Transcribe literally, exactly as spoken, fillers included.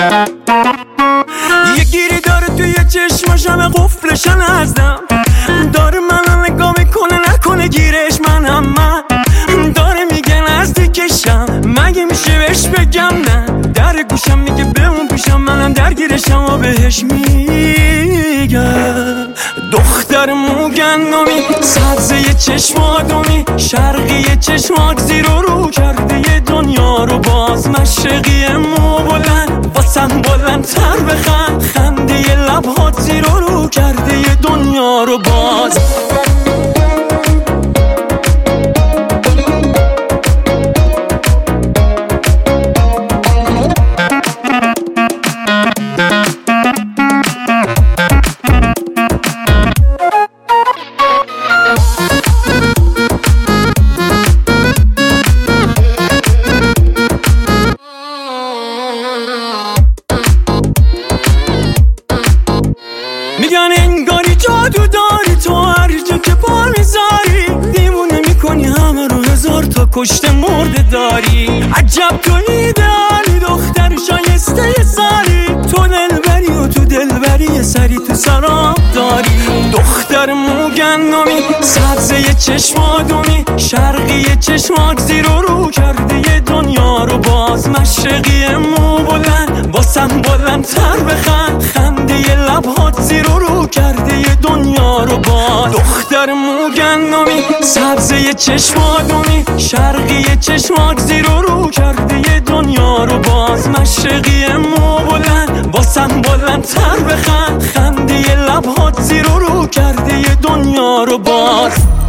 یه گیری داره توی چشماشم قفلشن ازدم، داره منو نگاه میکنه نکنه گیرش منم من، داره میگه نزدیکشم مگه میشه بهش بگم نه، در گوشم میگه بمون پیشم منم درگیرشم و بهش میگم دختر موگندمی سبزه چشم آدمی شرقی چشمات زیر و رو کرده یه دنیا رو باز، مشرقی مو بلند واسم بلند تر بخند، خنده یه لبهات زیر و رو کرده یه دنیا رو باز. میگن انگاری جادو داری تو هر جا که پا میذاری، دیوونه میکنی همه رو هزار تا کشته مرده داری، عجب تو ایدئالی دختر شایسته سری، تو دلبری و تو دلبری سری تو سراب داری، دختر موگندمی سبزه چشم آدمی شرقی چشمات زیر و رو کرده یه دنیا رو باز، مشرقی مو بلند واسم بلند تر بخند، خنده یه لبهات زیر و رو کرده یه دنیا رو باز، دختر موگندمی سبزه چشم آدمی شرقی چشمات زیر و رو کرده یه دنیا رو باز، مشرقی مو بلند واسم بلند تر بخند، خنده یه لبهات زیر و رو کرده یه دنیا رو باز.